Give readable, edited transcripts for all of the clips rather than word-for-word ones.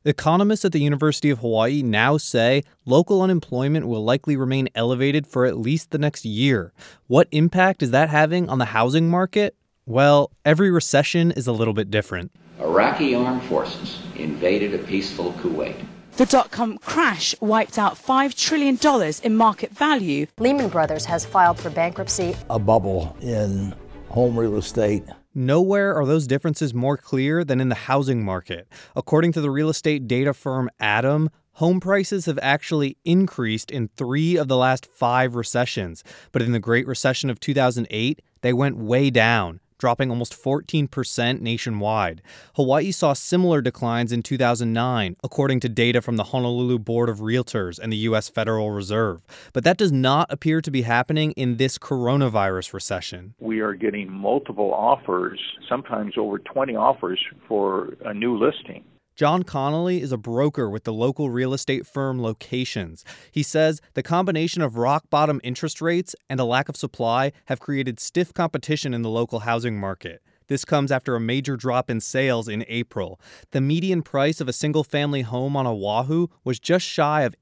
Economists at the University of Hawaii now say local unemployment will likely remain elevated for at least the next year. What impact is that having on the housing market? Well, every recession is a little bit different. Iraqi armed forces invaded a peaceful Kuwait. The dot-com crash wiped out $5 trillion in market value. Lehman Brothers has filed for bankruptcy. A bubble in home real estate. Nowhere are those differences more clear than in the housing market. According to the real estate data firm Adam, home prices have actually increased in 3 of the last 5 recessions. But in the Great Recession of 2008, they went way down, dropping almost 14% nationwide. Hawaii saw similar declines in 2009, according to data from the Honolulu Board of Realtors and the U.S. Federal Reserve. But that does not appear to be happening in this coronavirus recession. We are getting multiple offers, sometimes over 20 offers for a new listing. John Connolly is a broker with the local real estate firm Locations. He says the combination of rock-bottom interest rates and a lack of supply have created stiff competition in the local housing market. This comes after a major drop in sales in April. The median price of a single-family home on Oahu was just shy of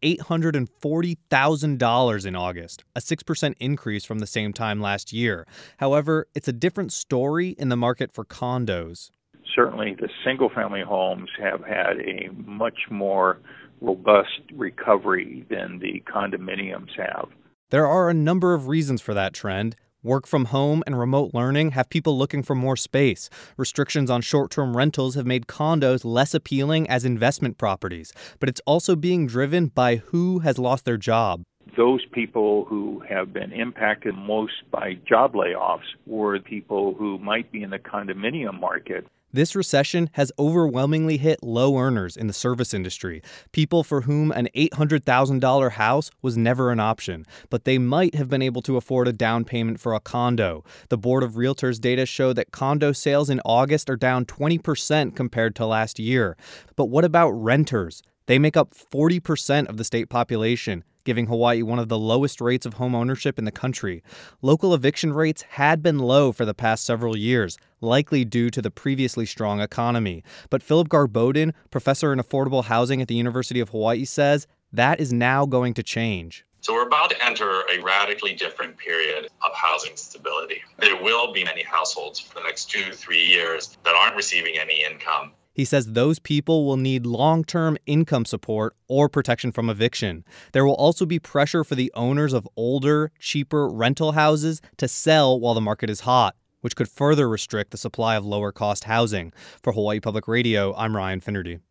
$840,000 in August, a 6% increase from the same time last year. However, it's a different story in the market for condos. Certainly, the single-family homes have had a much more robust recovery than the condominiums have. There are a number of reasons for that trend. Work from home and remote learning have people looking for more space. Restrictions on short-term rentals have made condos less appealing as investment properties. But it's also being driven by who has lost their job. Those people who have been impacted most by job layoffs were people who might be in the condominium market. This recession has overwhelmingly hit low earners in the service industry, people for whom an $800,000 house was never an option, but they might have been able to afford a down payment for a condo. The Board of Realtors data show that condo sales in August are down 20% compared to last year. But what about renters? They make up 40% of the state population, giving Hawaii one of the lowest rates of home ownership in the country. Local eviction rates had been low for the past several years, likely due to the previously strong economy. But Philip Garbodin, professor in affordable housing at the University of Hawaii, says that is now going to change. So we're about to enter a radically different period of housing stability. There will be many households for the next 2-3 years that aren't receiving any income. He says those people will need long-term income support or protection from eviction. There will also be pressure for the owners of older, cheaper rental houses to sell while the market is hot, which could further restrict the supply of lower-cost housing. For Hawaii Public Radio, I'm Ryan Finnerty.